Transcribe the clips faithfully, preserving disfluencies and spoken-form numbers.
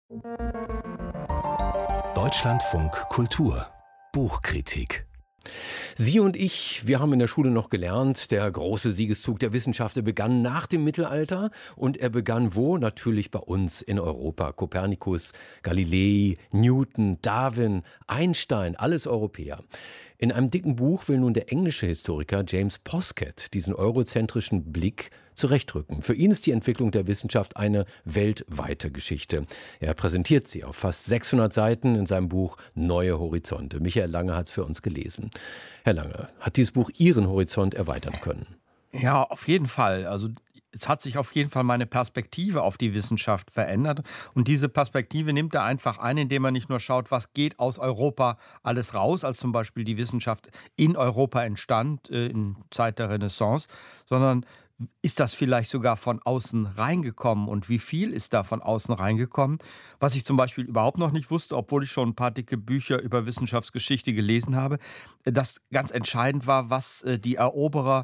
Deutschlandfunk Kultur Buchkritik. Sie und ich, wir haben in der Schule noch gelernt, der große Siegeszug der Wissenschaft, er begann nach dem Mittelalter und er begann wo? Natürlich bei uns in Europa. Kopernikus, Galilei, Newton, Darwin, Einstein, alles Europäer. In einem dicken Buch will nun der englische Historiker James Poskett diesen eurozentrischen Blick zurechtrücken. Für ihn ist die Entwicklung der Wissenschaft eine weltweite Geschichte. Er präsentiert sie auf fast sechshundert Seiten in seinem Buch Neue Horizonte. Michael Lange hat es für uns gelesen. Herr Lange, hat dieses Buch Ihren Horizont erweitern können? Ja, auf jeden Fall. Also es hat sich auf jeden Fall meine Perspektive auf die Wissenschaft verändert. Und diese Perspektive nimmt er einfach ein, indem er nicht nur schaut, was geht aus Europa alles raus, als zum Beispiel die Wissenschaft in Europa entstand, äh, in Zeit der Renaissance, sondern ist das vielleicht sogar von außen reingekommen und wie viel ist da von außen reingekommen? Was ich zum Beispiel überhaupt noch nicht wusste, obwohl ich schon ein paar dicke Bücher über Wissenschaftsgeschichte gelesen habe, dass ganz entscheidend war, was die Eroberer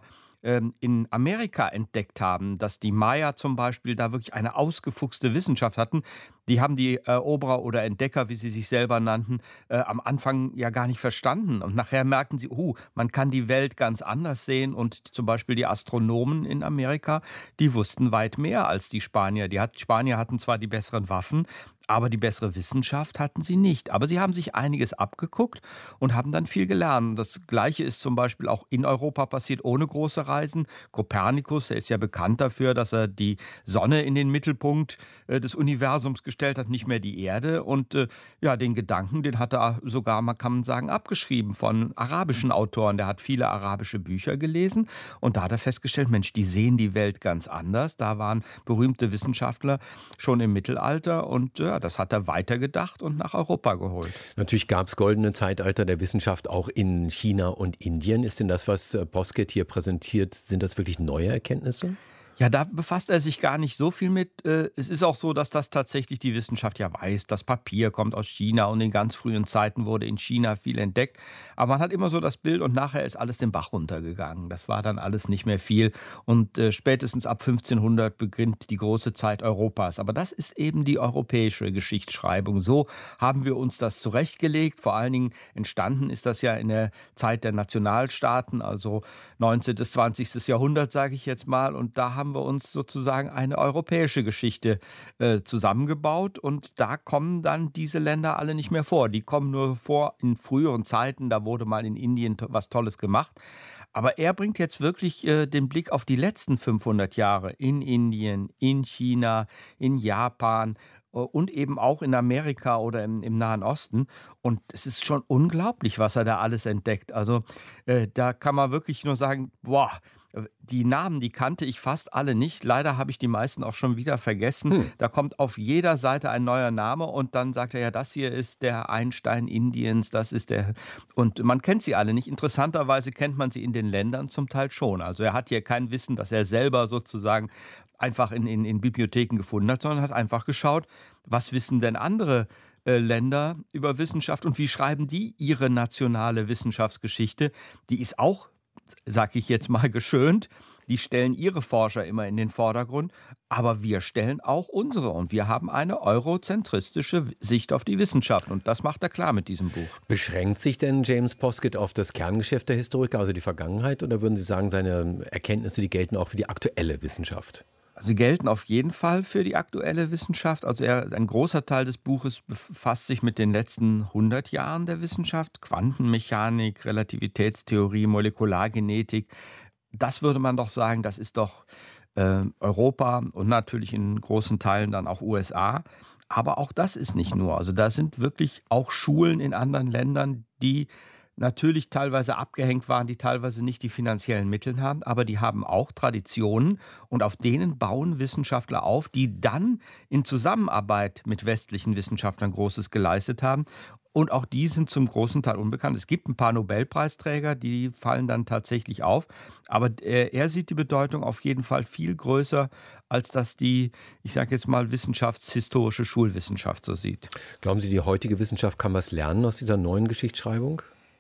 in Amerika entdeckt haben, dass die Maya zum Beispiel da wirklich eine ausgefuchste Wissenschaft hatten. Die haben die Eroberer oder Entdecker, wie sie sich selber nannten, äh, am Anfang ja gar nicht verstanden. Und nachher merkten sie, uh, man kann die Welt ganz anders sehen. Und zum Beispiel die Astronomen in Amerika, die wussten weit mehr als die Spanier. Die hat, Spanier hatten zwar die besseren Waffen, aber die bessere Wissenschaft hatten sie nicht. Aber sie haben sich einiges abgeguckt und haben dann viel gelernt. Das Gleiche ist zum Beispiel auch in Europa passiert, ohne große Reisen. Kopernikus, der ist ja bekannt dafür, dass er die Sonne in den Mittelpunkt äh, des Universums gestellt hat, nicht mehr die Erde. Und äh, ja, den Gedanken, den hat er sogar, man kann sagen, abgeschrieben von arabischen Autoren. Der hat viele arabische Bücher gelesen und da hat er festgestellt, Mensch, die sehen die Welt ganz anders. Da waren berühmte Wissenschaftler schon im Mittelalter und ja, das hat er weitergedacht und nach Europa geholt. Natürlich gab es goldene Zeitalter der Wissenschaft auch in China und Indien. Ist denn das, was Poskett hier präsentiert, sind das wirklich neue Erkenntnisse? Ja, da befasst er sich gar nicht so viel mit. Es ist auch so, dass das tatsächlich die Wissenschaft ja weiß. Das Papier kommt aus China und in ganz frühen Zeiten wurde in China viel entdeckt. Aber man hat immer so das Bild und nachher ist alles den Bach runtergegangen. Das war dann alles nicht mehr viel. Und äh, spätestens ab fünfzehnhundert beginnt die große Zeit Europas. Aber das ist eben die europäische Geschichtsschreibung. So haben wir uns das zurechtgelegt. Vor allen Dingen entstanden ist das ja in der Zeit der Nationalstaaten, also neunzehnten. zwanzigsten. Jahrhundert, sage ich jetzt mal. Und da haben haben wir uns sozusagen eine europäische Geschichte äh, zusammengebaut und da kommen dann diese Länder alle nicht mehr vor. Die kommen nur vor in früheren Zeiten, da wurde mal in Indien to- was Tolles gemacht. Aber er bringt jetzt wirklich äh, den Blick auf die letzten fünfhundert Jahre in Indien, in China, in Japan äh, und eben auch in Amerika oder im, im Nahen Osten. Und es ist schon unglaublich, was er da alles entdeckt. Also äh, da kann man wirklich nur sagen, boah, die Namen, die kannte ich fast alle nicht. Leider habe ich die meisten auch schon wieder vergessen. Hm. Da kommt auf jeder Seite ein neuer Name und dann sagt er, ja, das hier ist der Einstein Indiens, das ist der... Und man kennt sie alle nicht. Interessanterweise kennt man sie in den Ländern zum Teil schon. Also er hat hier kein Wissen, das er selber sozusagen einfach in, in, in Bibliotheken gefunden hat, sondern hat einfach geschaut, was wissen denn andere äh, Länder über Wissenschaft und wie schreiben die ihre nationale Wissenschaftsgeschichte? Die ist auch, sag ich jetzt mal, geschönt. Die stellen ihre Forscher immer in den Vordergrund, aber wir stellen auch unsere und wir haben eine eurozentristische Sicht auf die Wissenschaft und das macht er klar mit diesem Buch. Beschränkt sich denn James Poskett auf das Kerngeschäft der Historiker, also die Vergangenheit, oder würden Sie sagen, seine Erkenntnisse, die gelten auch für die aktuelle Wissenschaft? Sie gelten auf jeden Fall für die aktuelle Wissenschaft. Also er, ein großer Teil des Buches befasst sich mit den letzten hundert Jahren der Wissenschaft. Quantenmechanik, Relativitätstheorie, Molekulargenetik. Das würde man doch sagen, das ist doch äh, Europa und natürlich in großen Teilen dann auch U S A. Aber auch das ist nicht nur. Also da sind wirklich auch Schulen in anderen Ländern, die natürlich teilweise abgehängt waren, die teilweise nicht die finanziellen Mittel haben, aber die haben auch Traditionen und auf denen bauen Wissenschaftler auf, die dann in Zusammenarbeit mit westlichen Wissenschaftlern Großes geleistet haben. Und auch die sind zum großen Teil unbekannt. Es gibt ein paar Nobelpreisträger, die fallen dann tatsächlich auf. Aber er, er sieht die Bedeutung auf jeden Fall viel größer, als dass die, ich sage jetzt mal, wissenschaftshistorische Schulwissenschaft so sieht. Glauben Sie, die heutige Wissenschaft kann was lernen aus dieser neuen Geschichtsschreibung?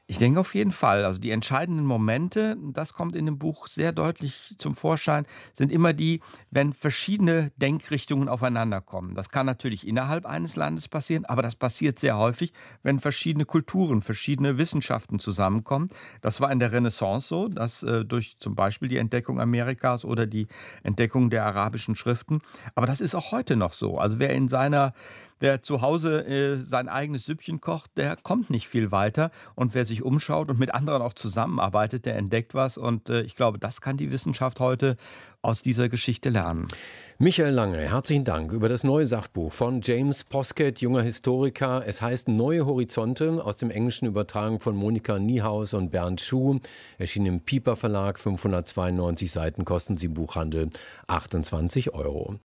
Ich denke auf jeden Fall. Also die entscheidenden Momente, das kommt in dem Buch sehr deutlich zum Vorschein, sind immer die, wenn verschiedene Denkrichtungen aufeinander kommen. Das kann natürlich innerhalb eines Landes passieren, aber das passiert sehr häufig, wenn verschiedene Kulturen, verschiedene Wissenschaften zusammenkommen. Das war in der Renaissance so, dass äh, durch zum Beispiel die Entdeckung Amerikas oder die Entdeckung der arabischen Schriften. Aber das ist auch heute noch so. Also wer in seiner Wer zu Hause äh, sein eigenes Süppchen kocht, der kommt nicht viel weiter. Und wer sich umschaut und mit anderen auch zusammenarbeitet, der entdeckt was. Und äh, ich glaube, das kann die Wissenschaft heute aus dieser Geschichte lernen. Michael Lange, herzlichen Dank über das neue Sachbuch von James Poskett, junger Historiker. Es heißt Neue Horizonte, aus dem Englischen übertragen von Monika Niehaus und Bernd Schuh. Erschien im Piper Verlag, fünfhundertzweiundneunzig Seiten, kosten sie im Buchhandel achtundzwanzig Euro.